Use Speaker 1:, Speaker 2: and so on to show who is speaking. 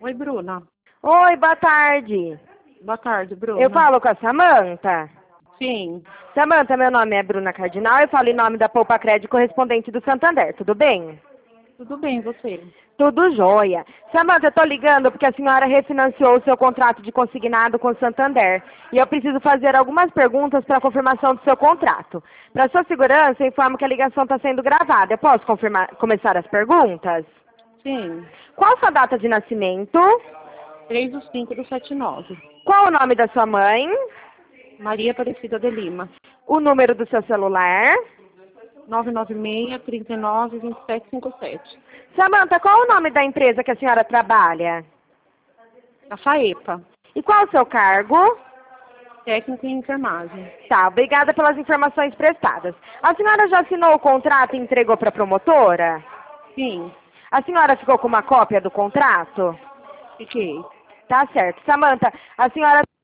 Speaker 1: Oi, Bruna.
Speaker 2: Oi, boa tarde.
Speaker 1: Boa tarde, Bruna.
Speaker 2: Eu falo com a Samanta.
Speaker 1: Sim,
Speaker 2: Samanta, meu nome é Bruna Cardinal, eu falo em nome da Poupa Crédito correspondente do Santander, tudo bem?
Speaker 1: tudo bem, você?
Speaker 2: Tudo jóia. Samanta, eu tô ligando porque a senhora refinanciou o seu contrato de consignado com o Santander. E eu preciso fazer algumas perguntas para confirmação do seu contrato. Para sua segurança, eu informo que a ligação está sendo gravada. Eu posso começar as perguntas?
Speaker 1: Sim,
Speaker 2: Qual sua data de nascimento?
Speaker 1: 3/5/79.
Speaker 2: Qual o nome da sua mãe?
Speaker 1: Maria Aparecida de Lima.
Speaker 2: O número do seu celular?
Speaker 1: 996-39-2757.
Speaker 2: Samanta, qual o nome da empresa que a senhora trabalha?
Speaker 1: A FAEPA,
Speaker 2: E qual o seu cargo?
Speaker 1: técnico em enfermagem.
Speaker 2: Tá, obrigada pelas informações prestadas. A senhora já assinou o contrato e entregou para a promotora?
Speaker 1: Sim,
Speaker 2: A senhora ficou com uma cópia do contrato?
Speaker 1: fiquei.
Speaker 2: Tá certo. Samanta, a senhora